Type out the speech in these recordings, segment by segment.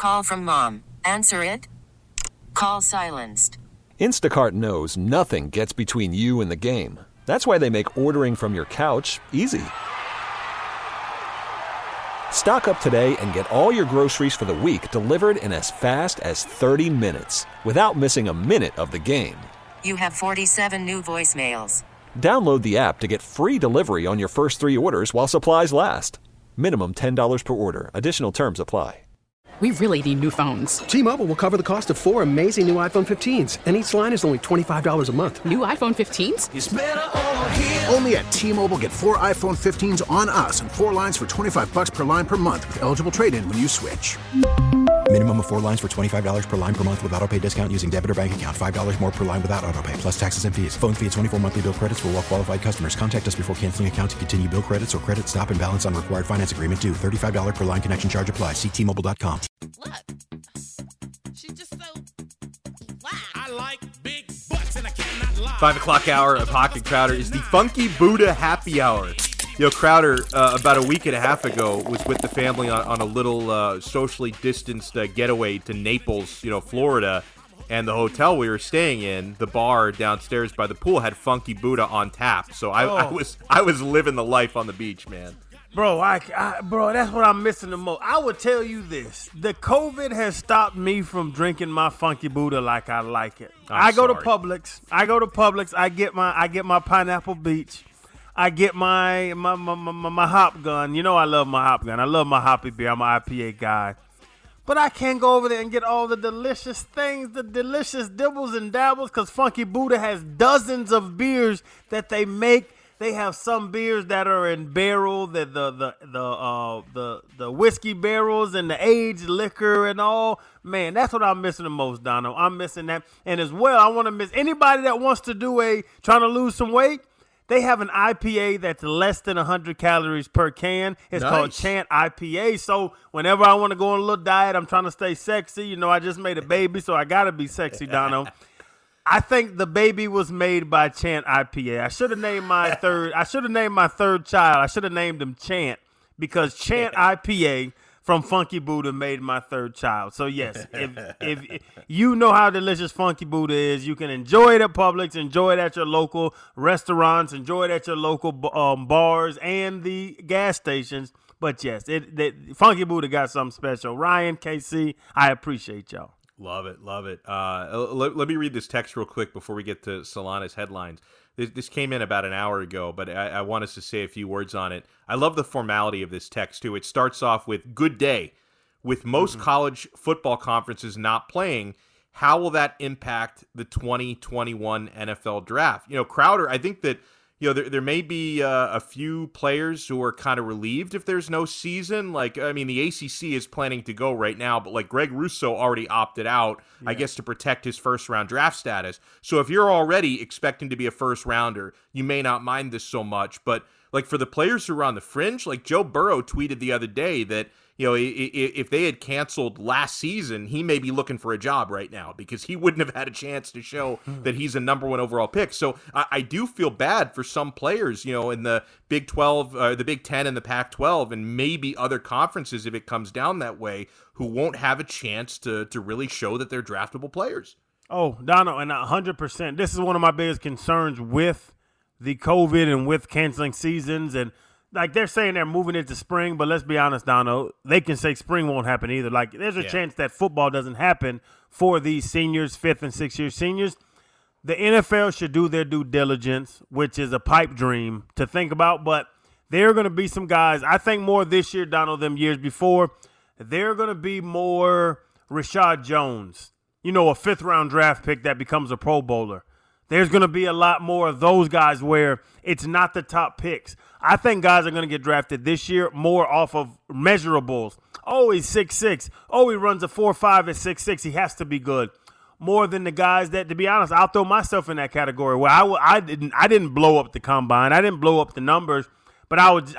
Call from mom. Answer it. Call silenced. Instacart knows nothing gets between you and the game. That's why they make ordering from your couch easy. Stock up today and get all your groceries for the week delivered in as fast as 30 minutes without missing a minute of the game. You have 47 new voicemails. Download the app to get free delivery on your first 3 orders while supplies last. Minimum $10 per order. Additional terms apply. We really need new phones. T-Mobile will cover the cost of 4 amazing new iPhone 15s, and each line is only $25 a month. New iPhone 15s? It's better over here. Only at T-Mobile, get 4 iPhone 15s on us and 4 lines for $25 per line per month with eligible trade-in when you switch. Minimum of 4 lines for $25 per line per month with autopay discount using debit or bank account. $5 more per line without autopay, plus taxes and fees. Phone fee at 24 monthly bill credits for well-qualified customers. Contact us before canceling account to continue bill credits or credit stop and balance on required finance agreement due. $35 per line connection charge applies. See T-Mobile.com. Look, she's just so wow. I like big butts and I cannot lie. 5 o'clock hour of Hawk and Crowder is the Funky Buddha Happy Hour. You know, Crowder, about a week and a half ago, was with the family on a little socially distanced getaway to Naples, Florida. And the hotel we were staying in, the bar downstairs by the pool, had Funky Buddha on tap. So I was living the life on the beach, man. Bro, bro, that's what I'm missing the most. I would tell you this. The COVID has stopped me from drinking my Funky Buddha like I like it. I go to Publix. I get my Pineapple Beach. I get my hop gun. You know I love my hop gun. I love my hoppy beer. I'm an IPA guy. But I can't go over there and get all the delicious things, the delicious dibbles and dabbles, because Funky Buddha has dozens of beers that they make. They have some beers that are in barrel, the whiskey barrels and the aged liquor and all. Man, that's what I'm missing the most, Dono. I'm missing that. And as well, I want to miss anybody that wants to do trying to lose some weight. They have an IPA that's less than 100 calories per can. It's called Chant IPA. So whenever I want to go on a little diet, I'm trying to stay sexy. I just made a baby, so I got to be sexy, Dono. I think the baby was made by Chant IPA. I should have named my third child. I should have named him Chant, because Chant IPA from Funky Buddha made my third child. So yes, if you know how delicious Funky Buddha is, you can enjoy it at Publix, enjoy it at your local restaurants, enjoy it at your local bars and the gas stations. But yes, Funky Buddha got something special. Ryan, KC, I appreciate y'all. Love it. Let me read this text real quick before we get to Solana's headlines. This came in about an hour ago, but I want us to say a few words on it. I love the formality of this text, too. It starts off with, good day. With most college football conferences not playing, how will that impact the 2021 NFL draft? Crowder, I think that there may be a few players who are kind of relieved if there's no season. The ACC is planning to go right now, but Greg Rousseau already opted out, I guess, to protect his first-round draft status. So if you're already expecting to be a first-rounder, you may not mind this so much. But, for the players who are on the fringe, Joe Burrow tweeted the other day that, if they had canceled last season, he may be looking for a job right now because he wouldn't have had a chance to show that he's a number 1 overall pick. So I do feel bad for some players, in the Big 12, the Big 10 and the Pac-12, and maybe other conferences if it comes down that way, who won't have a chance to really show that they're draftable players. Oh, Dono, and 100%. This is one of my biggest concerns with the COVID and with canceling seasons. And they're saying they're moving into spring, but let's be honest, Dono, they can say spring won't happen either. There's a chance that football doesn't happen for these seniors, 5th and 6th year seniors. The NFL should do their due diligence, which is a pipe dream to think about, but there are going to be some guys, I think more this year, Dono, than years before. There are going to be more Rashad Jones, a 5th-round draft pick that becomes a Pro Bowler. There's going to be a lot more of those guys where it's not the top picks. I think guys are going to get drafted this year more off of measurables. Oh, he's 6'6". Oh, he runs a 4.5 at 6'6". He has to be good. More than the guys that, to be honest, I'll throw myself in that category where I didn't blow up the combine. I didn't blow up the numbers, but I was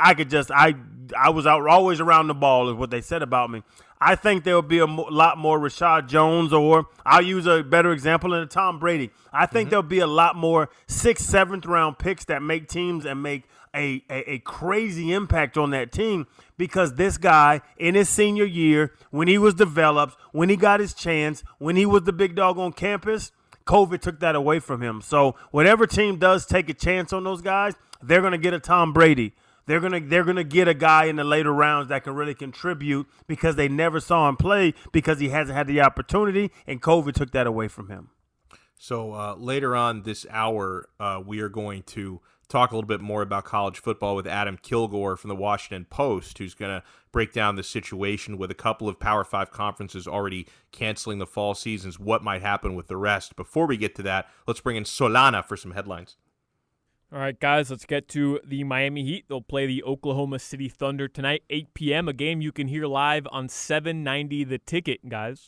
always around the ball is what they said about me. I think there will be a lot more Rashad Jones, or I'll use a better example in Tom Brady. I think there'll be a lot more 6th, 7th round picks that make teams and make a crazy impact on that team because this guy in his senior year, when he was developed, when he got his chance, when he was the big dog on campus, COVID took that away from him. So whatever team does take a chance on those guys, they're going to get a Tom Brady. They're gonna get a guy in the later rounds that can really contribute because they never saw him play because he hasn't had the opportunity, and COVID took that away from him. So later on this hour, we are going to talk a little bit more about college football with Adam Kilgore from the Washington Post, who's going to break down the situation with a couple of Power 5 conferences already canceling the fall seasons, what might happen with the rest. Before we get to that, let's bring in Solana for some headlines. All right, guys, let's get to the Miami Heat. They'll play the Oklahoma City Thunder tonight, 8 p.m., a game you can hear live on 790 The Ticket, guys.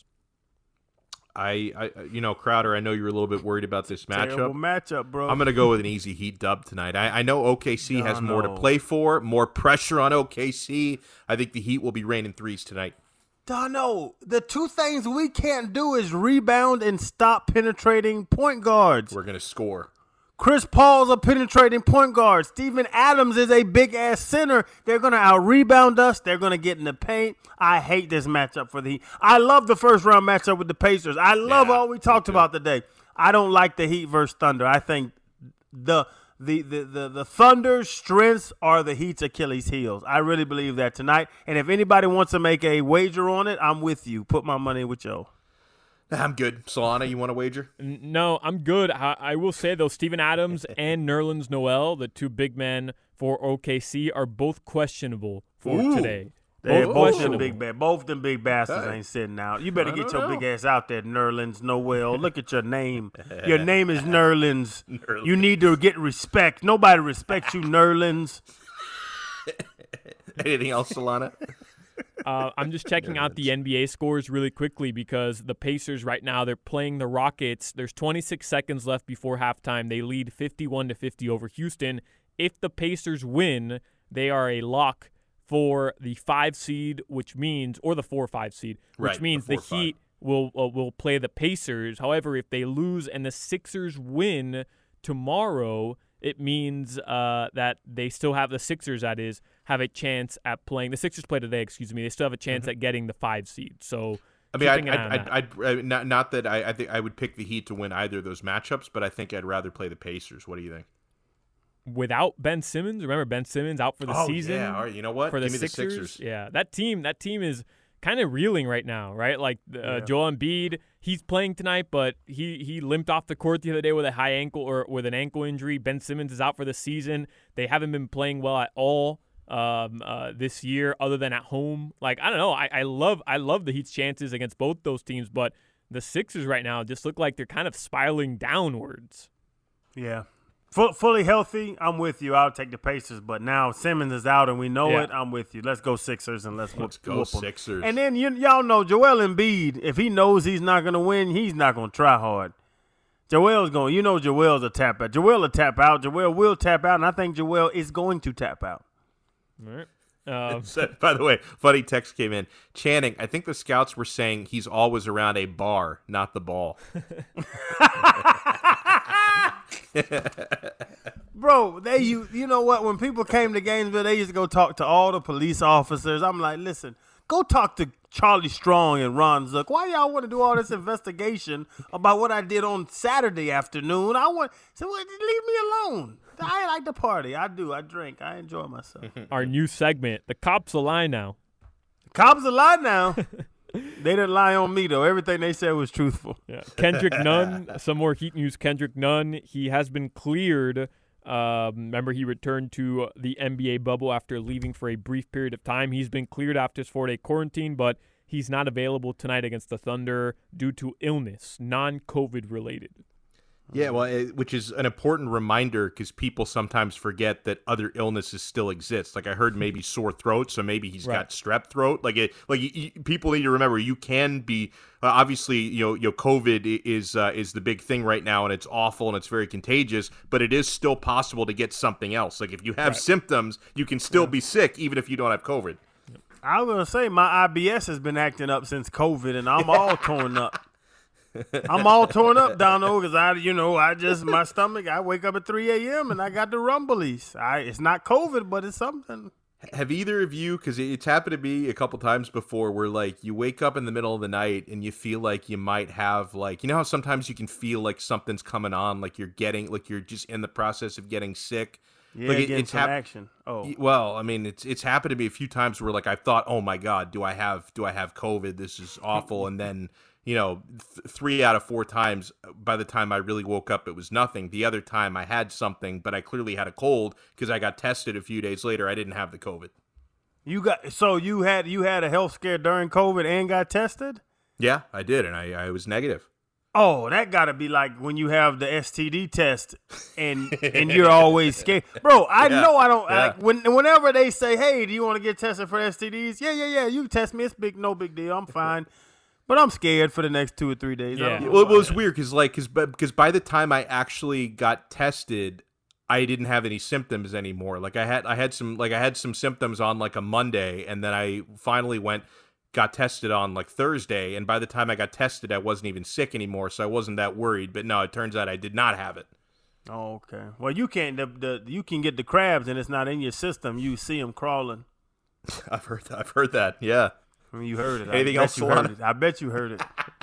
Crowder, I know you're a little bit worried about this matchup. Terrible matchup, bro. I'm going to go with an easy Heat dub tonight. I know OKC has more to play for, more pressure on OKC. I think the Heat will be raining threes tonight. Dono, the two things we can't do is rebound and stop penetrating point guards. We're going to score. Chris Paul's a penetrating point guard. Steven Adams is a big-ass center. They're going to out-rebound us. They're going to get in the paint. I hate this matchup for the Heat. I love the first-round matchup with the Pacers. I love all we talked about today. I don't like the Heat versus Thunder. I think the Thunder's strengths are the Heat's Achilles' heels. I really believe that tonight. And if anybody wants to make a wager on it, I'm with you. Put my money with Joe. I'm good. Solana, you want to wager? No, I'm good. I will say, though, Steven Adams and Nerlens Noel, the two big men for OKC, are both questionable for today. Both them big bastards ain't sitting out. You better get your big ass out there, Nerlens Noel. Look at your name. Your name is Nerlens. You need to get respect. Nobody respects you, Nerlens. Anything else, Solana? I'm just checking out the NBA scores really quickly because the Pacers right now, they're playing the Rockets. There's 26 seconds left before halftime. They lead 51-50 over Houston. If the Pacers win, they are a lock for the 5 seed, which means, or the 4-5 seed, which means the Heat will play the Pacers. However, if they lose and the Sixers win tomorrow, it means that they still have the Sixers, that is, have a chance at playing. The Sixers play today, They still have a chance at getting the 5 seed. So, I mean, not that I think I would pick the Heat to win either of those matchups, but I think I'd rather play the Pacers. What do you think? Without Ben Simmons, remember Ben Simmons out for the season. Yeah, all right. You know what? For Give the me Sixers? the Sixers. Yeah, that team is kind of reeling right now, right? Like Joel Embiid, he's playing tonight, but he limped off the court the other day with a high ankle or with an ankle injury. Ben Simmons is out for the season. They haven't been playing well at all this year, other than at home. Like, I don't know. I love the Heat's chances against both those teams, but the Sixers right now just look like they're kind of spiraling downwards. Yeah. Fully healthy, I'm with you. I'll take the Pacers, but now Simmons is out and we know it. I'm with you. Let's go Sixers and let's go Sixers. And then y'all know Joel Embiid, if he knows he's not going to win, he's not going to try hard. Joel's a tap out. Joel will tap out. Joel will tap out, and I think Joel is going to tap out. All right. By the way, funny text came in. Channing, I think the scouts were saying he's always around a bar, not the ball. Bro, you know what? When people came to Gainesville, they used to go talk to all the police officers. I'm like, listen, go talk to Charlie Strong and Ron Zook. Why y'all want to do all this investigation about what I did on Saturday afternoon? Leave me alone. I like to party. I do. I drink. I enjoy myself. Our new segment, the cops will lie now. The cops will lie now. They didn't lie on me, though. Everything they said was truthful. Yeah. Kendrick Nunn, some more Heat news. Kendrick Nunn, he has been cleared. Remember, he returned to the NBA bubble after leaving for a brief period of time. He's been cleared after his 4-day quarantine, but he's not available tonight against the Thunder due to illness, non-COVID related. Yeah, well, which is an important reminder because people sometimes forget that other illnesses still exist. Like I heard maybe sore throat, so maybe he's got strep throat. People need to remember you can be obviously COVID is the big thing right now, and it's awful and it's very contagious. But it is still possible to get something else. Like if you have symptoms, you can still be sick even if you don't have COVID. I was gonna say my IBS has been acting up since COVID, and I'm all torn up. I'm all torn up, Dono, because my stomach, I wake up at 3 a.m. and I got the rumblies. It's not COVID, but it's something. Have either of you, because it's happened to me a couple times before, where like you wake up in the middle of the night and you feel like you might have like, you know how sometimes you can feel like something's coming on, like you're just in the process of getting sick. Yeah, like it's action. Oh, well, I mean, it's happened to me a few times where like I thought, oh my God, do I have COVID? This is awful. And then 3 out of 4 times, by the time I really woke up, it was nothing. The other time I had something, but I clearly had a cold because I got tested a few days later. I didn't have the COVID. You had a health scare during COVID and got tested? Yeah, I did, and I was negative. Oh, that gotta be like when you have the STD test and you're always scared, bro. I know I don't like whenever they say, "Hey, do you want to get tested for STDs?" Yeah. You can test me. It's no big deal. I'm fine, but I'm scared for the next 2 or 3 days. Yeah. Well, it was weird because by the time I actually got tested, I didn't have any symptoms anymore. Like I had some symptoms on like a Monday, and then I finally got tested on like Thursday, and by the time I got tested, I wasn't even sick anymore, so I wasn't that worried. But no, it turns out I did not have it. Oh, okay. Well, you can't. You can get the crabs, and it's not in your system. You see them crawling. I've heard that. Yeah. I mean, you heard it. Anything else? I bet you heard it.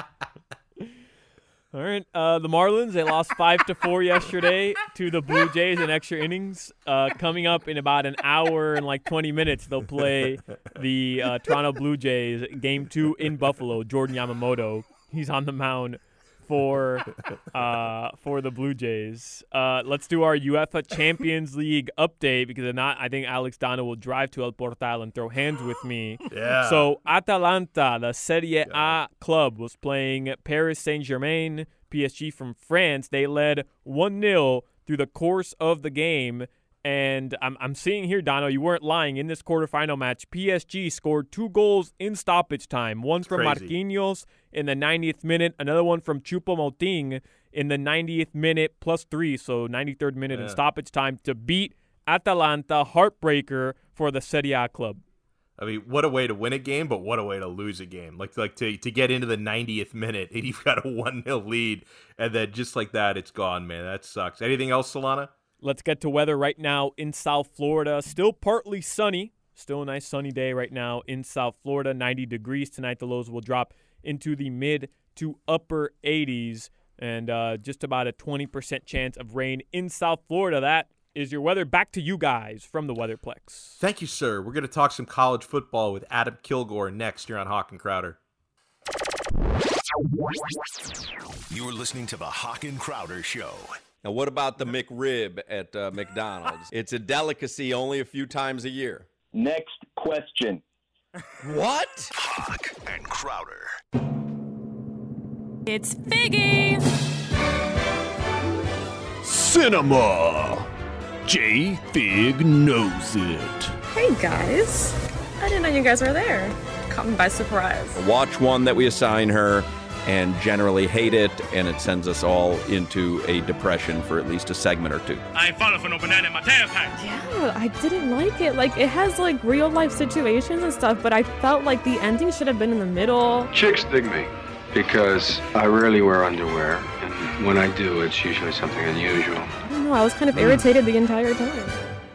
All right. The Marlins, they lost 5-4 yesterday to the Blue Jays in extra innings. Coming up in about an hour and like 20 minutes, they'll play the Toronto Blue Jays Game 2 in Buffalo. Jordan Yamamoto, he's on the mound for the Blue Jays. Let's do our UEFA Champions League update, because if not, I think Alex Dano will drive to El Portal and throw hands with me. Yeah. So Atalanta, the Serie A club, was playing Paris Saint-Germain, PSG from France. They led 1-0 through the course of the game. And I'm seeing here, Dono, you weren't lying. In this quarterfinal match, PSG scored 2 goals in stoppage time. One from Marquinhos in the 90th minute, another one from Choupo-Moting in the 90th minute +3, so 93rd minute in stoppage time to beat Atalanta. Heartbreaker for the Serie A club. I mean, what a way to win a game, but what a way to lose a game. Like to get into the 90th minute and you've got a 1-0 lead, and then just like that, it's gone, man. That sucks. Anything else, Solana? Let's get to weather right now in South Florida. Still partly sunny. Still a nice sunny day right now in South Florida. 90 degrees tonight. The lows will drop into the mid to upper 80s. And just about a 20% chance of rain in South Florida. That is your weather. Back to you guys from the Weatherplex. Thank you, sir. We're going to talk some college football with Adam Kilgore next here on Hawk and Crowder. You're listening to the Hawk and Crowder Show. Now, what about the McRib at McDonald's? It's a delicacy only a few times a year. Next question. What? Hawk and Crowder. It's Figgy. Cinema. J-Fig knows it. Hey, guys. I didn't know you guys were there. Caught me by surprise. Watch one that we assign her and generally hate it, and it sends us all into a depression for at least a segment or two. I ain't falling for no banana in my tailpipe. Yeah, I didn't like it. Like, it has, like, real-life situations and stuff, but I felt like the ending should have been in the middle. Chicks dig me because I rarely wear underwear, and when I do, it's usually something unusual. I don't know, I was kind of irritated the entire time.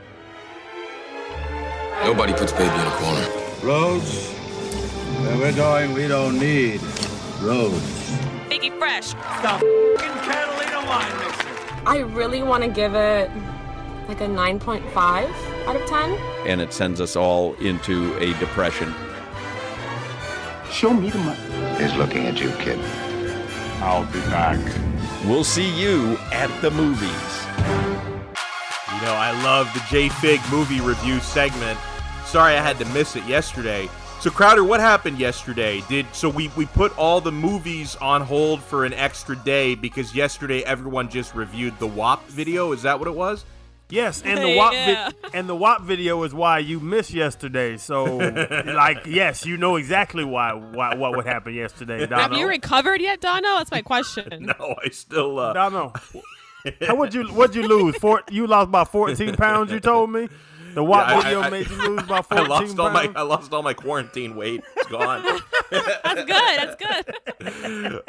Nobody puts baby in a corner. Rhodes, where we're going, we don't need roads. Figgy Fresh. Stop Catalina wine mixer. I really want to give it like a 9.5 out of 10. And it sends us all into a depression. Show me the money. He's looking at you, kid. I'll be back. We'll see you at the movies. You know, I love the J-Fig movie review segment. Sorry I had to miss it yesterday. So, Crowder, what happened yesterday? We put all the movies on hold for an extra day because yesterday everyone just reviewed the WAP video? Is that what it was? Yes, and the WAP video is why you missed yesterday. So, like, yes, you know exactly what would happen yesterday, Dono. Have you recovered yet, Dono? That's my question. No, I still Dono, what'd you lose? You lost about 14 pounds, you told me? The WAP video made you lose about 14 pounds? I lost all my quarantine weight. It's gone. That's good.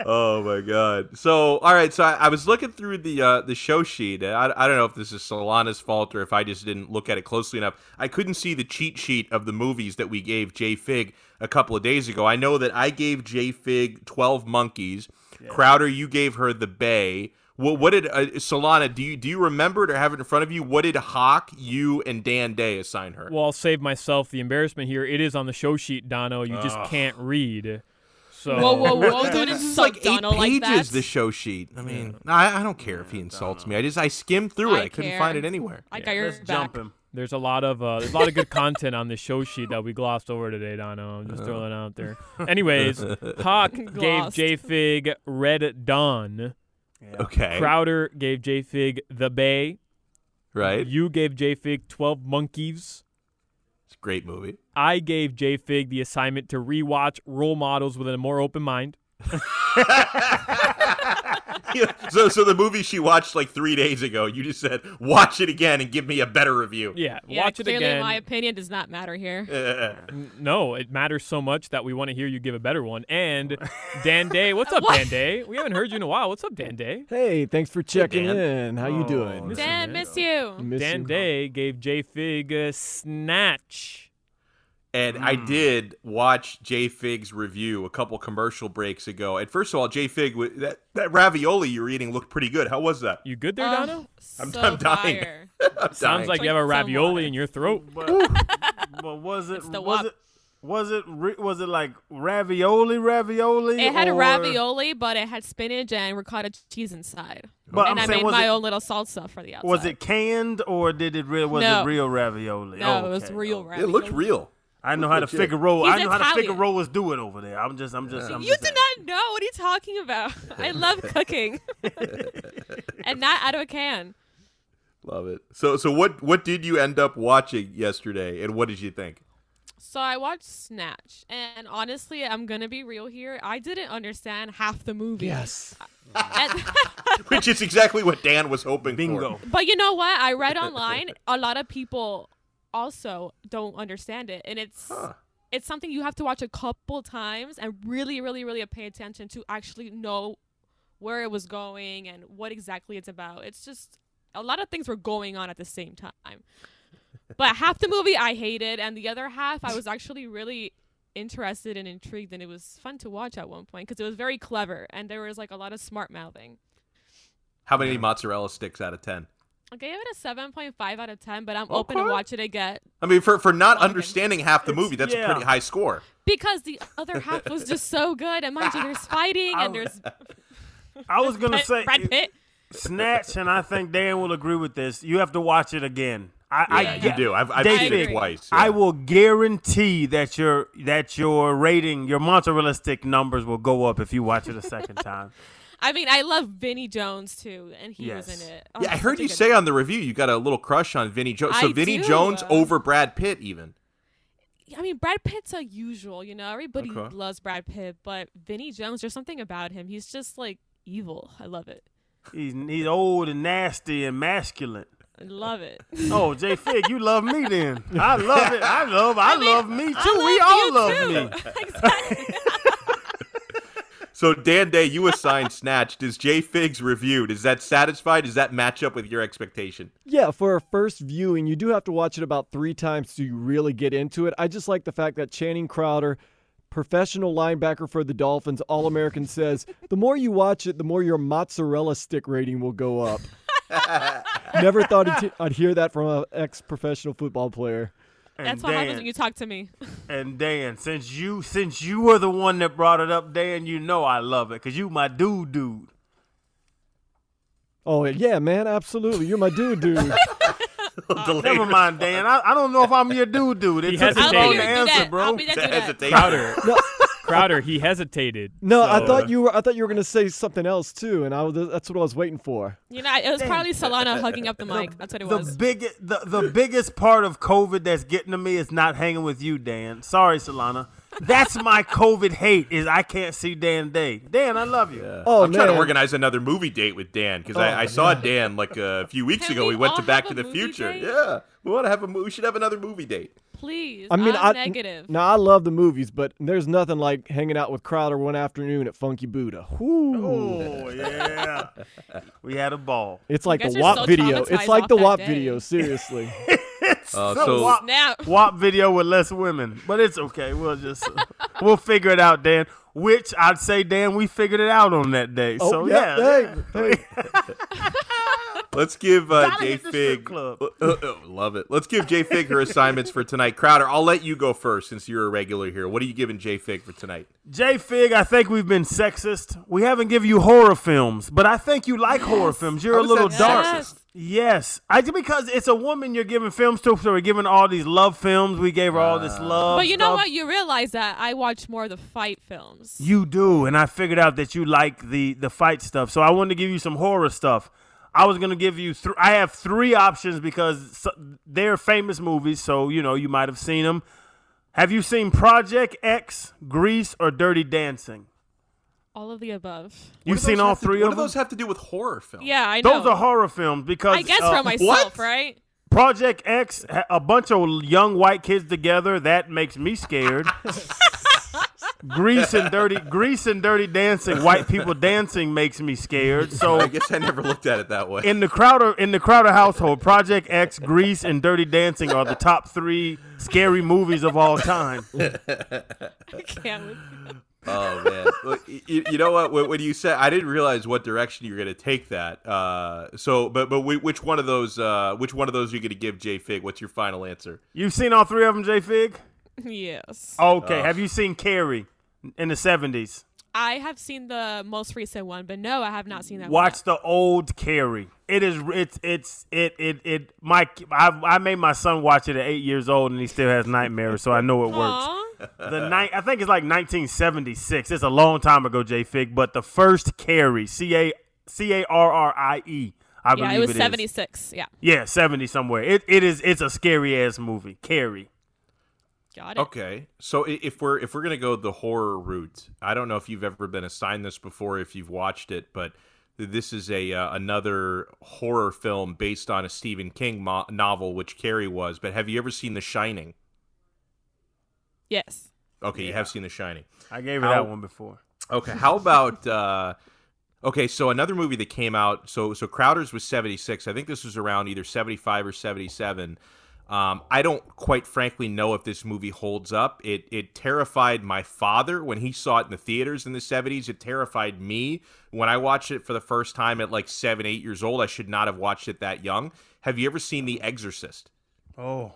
Oh my God! So, all right. So I was looking through the show sheet. I don't know if this is Solana's fault or if I just didn't look at it closely enough. I couldn't see the cheat sheet of the movies that we gave J Fig a couple of days ago. I know that I gave J Fig 12 Monkeys. Yeah. Crowder, you gave her The Bay. What did Solana? Do you remember it or have it in front of you? What did Hawk, you, and Dan Day assign her? Well, I'll save myself the embarrassment here. It is on the show sheet, Dono. You just can't read. So whoa! Don't This is insult like 8 Dono like pages. that. The show sheet. I mean, I don't care if he insults me. I skimmed through it. I couldn't find it anywhere. I got your back. There's a lot of good content on the show sheet that we glossed over today, Dono. I'm just throwing it out there. Anyways, Hawk gave J-Fig Red Dawn. Yeah. Okay. Crowder gave J-Fig The Bay. Right. You gave J-Fig 12 Monkeys. It's a great movie. I gave J-Fig the assignment to rewatch Role Models with a more open mind. So the movie she watched like 3 days ago, you just said, watch it again and give me a better review. Yeah, watch it again. Clearly, my opinion does not matter here. No, it matters so much that we want to hear you give a better one. And Dan Day, what's up, Dan Day? We haven't heard you in a while. What's up, Dan Day? Hey, thanks for checking in. How you doing? Dan, miss you. Dan Day gave J-Fig Snatch. And I did watch J-Fig's review a couple commercial breaks ago. And first of all, J-Fig, that ravioli you were eating looked pretty good. How was that? You good there, Dono? I'm dying. I'm Sounds dying. like you have a ravioli in your throat. But was it like ravioli? It had or... ravioli, but it had spinach and ricotta cheese inside. But and I made my own little salsa for the outside. Was it canned or was it real ravioli? No, it was real ravioli. It looked real. I know how to Figaro. I know how to Italian. Figaro's do it over there. I'm just. You do not know what are you talking about. I love cooking, and not out of a can. Love it. So what did you end up watching yesterday, and what did you think? So I watched Snatch, and honestly, I'm gonna be real here. I didn't understand half the movie. Yes. Which is exactly what Dan was hoping for. But you know what? I read online, a lot of people also don't understand it, and it's something you have to watch a couple times and really, really, really pay attention to actually know where it was going and what exactly it's about. It's just a lot of things were going on at the same time. But half the movie I hated, and the other half I was actually really interested and intrigued, and it was fun to watch at one point because it was very clever and there was like a lot of smart mouthing. How many mozzarella sticks out of 10? I gave it a 7.5 out of 10, but I'm open to watch it again. I mean, for not understanding half the movie, that's a pretty high score. Because the other half was just so good. And mind you, there's fighting and there's... I was going to say... Brad Pitt. Snatch, and I think Dan will agree with this. You have to watch it again. You do. I've seen it twice. Yeah. I will guarantee that your rating, your mozzarella stick numbers will go up if you watch it a second time. I mean, I love Vinny Jones, too, and he was in it. Yeah, I heard you say on the review you got a little crush on Vinny Jones. So Vinny Jones over Brad Pitt, even. I mean, Brad Pitt's a usual, Everybody loves Brad Pitt, but Vinny Jones, there's something about him. He's just, like, evil. I love it. He's old and nasty and masculine. I love it. Oh, J Fig, you love me then. I love it. I love me too. We all love me. Exactly. So, Dan Day, you assigned Snatch. Does J Fig's review, does that satisfy? Does that match up with your expectation? Yeah, for a first viewing, you do have to watch it about 3 times to really get into it. I just like the fact that Channing Crowder, professional linebacker for the Dolphins, All-American, says, the more you watch it, the more your mozzarella stick rating will go up. Never thought I'd hear that from an ex-professional football player. That's what happens when you talk to me. And Dan, since you were the one that brought it up, Dan, you know I love it because you my dude. Oh, yeah, man, absolutely. You're my dude. Never mind, Dan. I don't know if I'm your dude. It took too long to answer, bro. Crowder, he hesitated. No, so. I thought you were going to say something else too, and that's what I was waiting for. It was probably Solana hugging up the mic. That's what it was. The biggest part of COVID that's getting to me is not hanging with you, Dan. Sorry, Solana. That's my COVID hate is I can't see Dan Day. Dan, I love you. Yeah. I'm trying to organize another movie date with Dan because I saw Dan like a few weeks ago. We went to Back to the Future. Date? Yeah, we want to have we should have another movie date. Please. I mean, I'm negative. Now I love the movies, but there's nothing like hanging out with Crowder one afternoon at Funky Buddha. Whoo. Oh yeah, we had a ball. It's like the you're WAP so video. It's like traumatized the off WAP that video. Seriously. WAP video with less women, but it's okay. We'll figure it out, Dan. Which I'd say, Dan, we figured it out on that day. Oh, so yeah. Hey. Let's give J Fig. Love it. Let's give J Fig her assignments for tonight. Crowder, I'll let you go first since you're a regular here. What are you giving J Fig for tonight? J Fig, I think we've been sexist. We haven't given you horror films, but I think you like horror films. You're a little dark. Yes, because it's a woman you're giving films to, so we're giving all these love films. We gave her all this love. But you know stuff. what? You realize that I watch more of the fight films. You do, and I figured out that you like the fight stuff. So I wanted to give you some horror stuff. I was going to give you I have 3 options because they're famous movies, so you might have seen them. Have you seen Project X, Grease, or Dirty Dancing? All of the above. You've seen all 3 of them? What do those have to do with horror films? Yeah, I know. Those are horror films because I guess for myself, right? Project X, a bunch of young white kids together, that makes me scared. Grease and Dirty Dancing, white people dancing makes me scared. So I guess I never looked at it that way. In the Crowder household, Project X, Grease, and Dirty Dancing are the top 3 scary movies of all time. I can't. Oh man! Look, you know what? When you said, I didn't realize what direction you were going to take that. But which one of those? Which one of those are you going to give J Fig? What's your final answer? You've seen all 3 of them, J Fig? Yes. Okay. Have you seen Carrie in the 70s? I have seen the most recent one, but no, I have not seen that. Watch the old Carrie. It is. I made my son watch it at 8 years old, and he still has nightmares, so I know it works. I think it's like 1976. It's a long time ago, J Fig. But the first Carrie, Carrie, I believe it was 76. Yeah. Yeah, 70 somewhere. It's a scary ass movie, Carrie. Got it. Okay, so if we're gonna go the horror route, I don't know if you've ever been assigned this before, if you've watched it, but this is another horror film based on a Stephen King novel, which Carrie was. But have you ever seen The Shining? Yes. Okay, you have seen The Shining. I gave her that one before. Okay, how about okay, so another movie that came out, so Crowder's was 76. I think this was around either 75 or 77. I don't quite frankly know if this movie holds up. It terrified my father when he saw it in the theaters in the 70s. It terrified me when I watched it for the first time at like 7, 8 years old. I should not have watched it that young. Have you ever seen The Exorcist? Oh.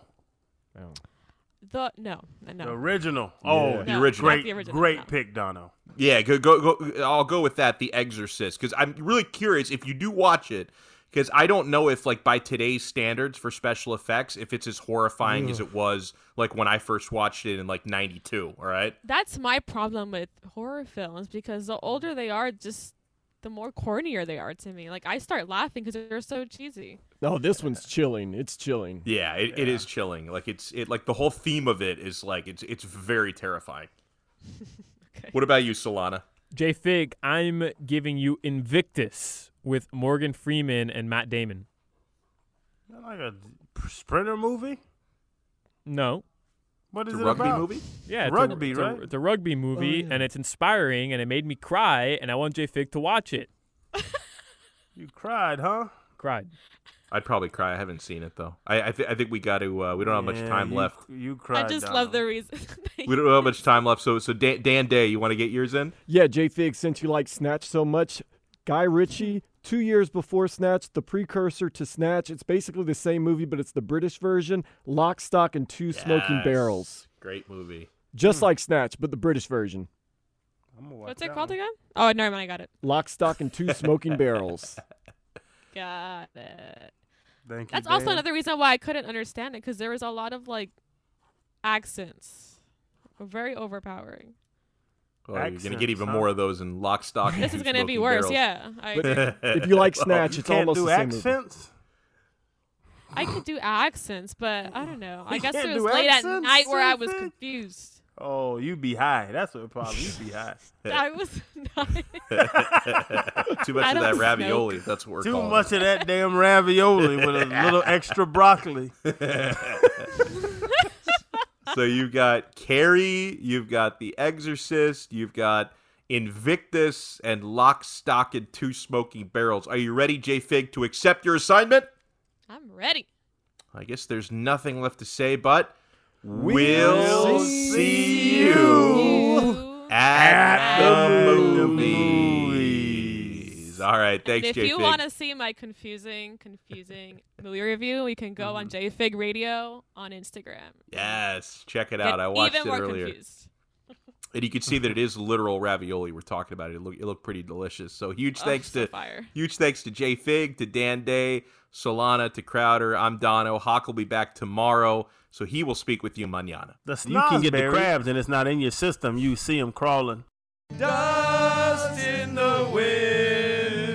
No. The original. Yeah. Oh, the original. Great pick, Dono. Yeah, go. I'll go with that. The Exorcist, because I'm really curious if you do watch it, because I don't know if like by today's standards for special effects, if it's as horrifying as it was like when I first watched it in like '92. All right. That's my problem with horror films, because the older they are, just the more cornier they are to me. Like I start laughing because they're so cheesy. No, this one's chilling. It's chilling. Yeah, it is chilling. Like it like the whole theme of it is like it's very terrifying. Okay. What about you, Solana? J Fig, I'm giving you Invictus with Morgan Freeman and Matt Damon. Like a sprinter movie? No. What is it about? Rugby movie? Yeah, rugby, right? It's a rugby movie, and it's inspiring, and it made me cry, and I want J Fig to watch it. You cried, huh? Cried. I'd probably cry. I haven't seen it though. I think we got to. We don't have much time left. You cried. I just love the reason. We don't have much time left. So Dan Day, you want to get yours in? Yeah, J Fig, since you like Snatch so much, Guy Ritchie, 2 years before Snatch, the precursor to Snatch. It's basically the same movie, but it's the British version. Lock, Stock, and Two Smoking Barrels. Great movie. Just like Snatch, but the British version. What's it called again? Oh, never mind. I got it. Lock, Stock, and Two Smoking Barrels. Got it. Thank you. That's also another reason why I couldn't understand it, because there was a lot of like accents, very overpowering. Well, you're gonna get even more of those in Lock, Stock. This is gonna be worse. Yeah. If you like Snatch, it's almost the same accents. I could do accents, but I don't know. I guess can't it was do late at accents, night where I was Sophie? confused. Oh, you be high. That's what problem. You be high. I was not. Too much of that ravioli. That's what we're Too calling much it. of that damn ravioli with a little extra broccoli. So you've got Carrie, you've got The Exorcist, you've got Invictus, and Lock, Stock, and Two Smoking Barrels. Are you ready, J-Fig, to accept your assignment? I'm ready. I guess there's nothing left to say, but we'll see you at the movies. All right, thanks, If J-Fig. you want to see my confusing movie review, we can go on JFig Radio on Instagram. Yes, check it out. I watched it earlier. Confused. And you can see that it is literal ravioli we're talking about. It looked pretty delicious. So huge thanks to J-Fig, to Dan Day, Solana, to Crowder. I'm Dono. Hawk will be back tomorrow, so he will speak with you mañana. You can get the crabs and it's not in your system. You see them crawling. Dust in the wind.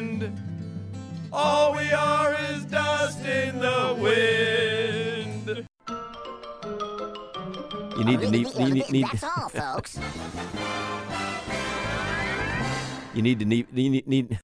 All we are is dust in the wind. You need to need. That's all, folks. You need to need.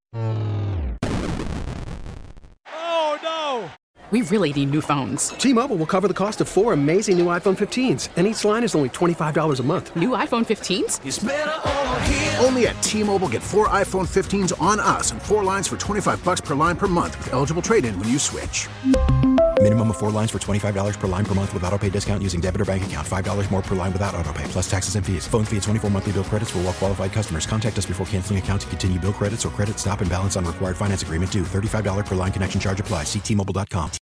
Oh no! We really need new phones. T-Mobile will cover the cost of 4 amazing new iPhone 15s, and each line is only $25 a month. New iPhone 15s? It's better over here. Only at T-Mobile, get 4 iPhone 15s on us and 4 lines for $25 per line per month with eligible trade-in when you switch. Minimum of 4 lines for $25 per line per month with autopay discount using debit or bank account. $5 more per line without autopay, plus taxes and fees. Phone fee at 24 monthly bill credits for well-qualified customers. Contact us before canceling account to continue bill credits or credit stop and balance on required finance agreement due. $35 per line connection charge applies. See T-Mobile.com.